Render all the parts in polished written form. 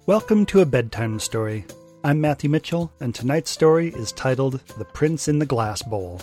Welcome to A Bedtime Story. I'm Matthew Mitchell, and tonight's story is titled The Prince in the Glass Bowl.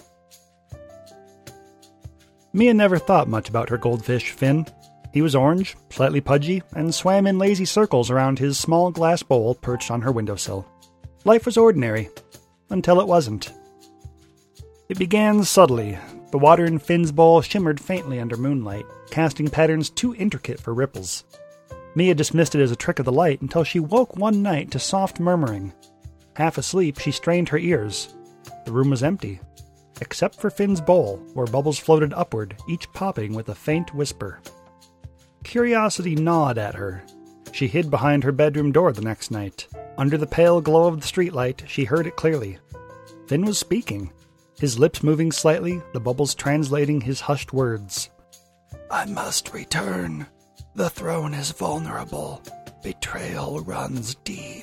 Mia never thought much about her goldfish, Finn. He was orange, slightly pudgy, and swam in lazy circles around his small glass bowl perched on her windowsill. Life was ordinary, until it wasn't. It began subtly. The water in Finn's bowl shimmered faintly under moonlight, casting patterns too intricate for ripples. Mia dismissed it as a trick of the light until she woke one night to soft murmuring. Half asleep, she strained her ears. The room was empty, except for Finn's bowl, where bubbles floated upward, each popping with a faint whisper. Curiosity gnawed at her. She hid behind her bedroom door the next night. Under the pale glow of the streetlight, she heard it clearly. Finn was speaking, his lips moving slightly, the bubbles translating his hushed words. "I must return. The throne is vulnerable. Betrayal runs deep."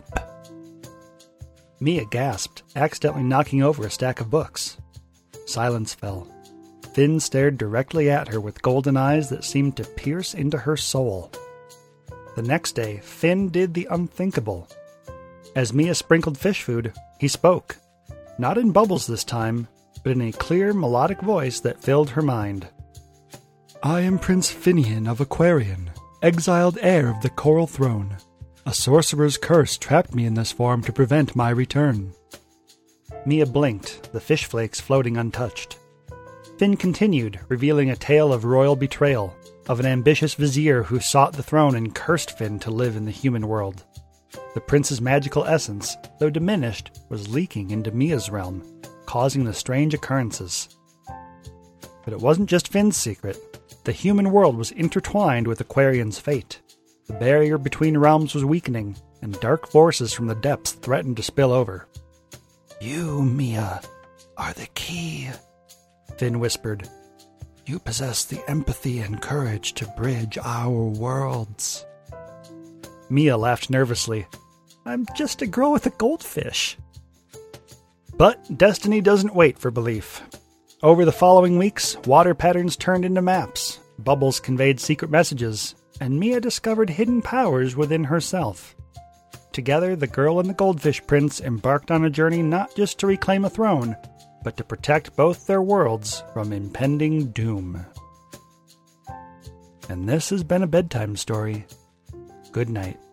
Mia gasped, accidentally knocking over a stack of books. Silence fell. Finn stared directly at her with golden eyes that seemed to pierce into her soul. The next day, Finn did the unthinkable. As Mia sprinkled fish food, he spoke. Not in bubbles this time, but in a clear, melodic voice that filled her mind. "I am Prince Finian of Aquarian, exiled heir of the Coral Throne. A sorcerer's curse trapped me in this form to prevent my return." Mia blinked, the fish flakes floating untouched. Finn continued, revealing a tale of royal betrayal, of an ambitious vizier who sought the throne and cursed Finn to live in the human world. The prince's magical essence, though diminished, was leaking into Mia's realm, causing the strange occurrences. But it wasn't just Finn's secret. The human world was intertwined with Aquarian's fate. The barrier between realms was weakening, and dark forces from the depths threatened to spill over. "You, Mia, are the key," Finn whispered. "You possess the empathy and courage to bridge our worlds." Mia laughed nervously. "I'm just a girl with a goldfish." But destiny doesn't wait for belief. Over the following weeks, water patterns turned into maps, bubbles conveyed secret messages, and Mia discovered hidden powers within herself. Together, the girl and the goldfish prince embarked on a journey not just to reclaim a throne, but to protect both their worlds from impending doom. And this has been A Bedtime Story. Good night.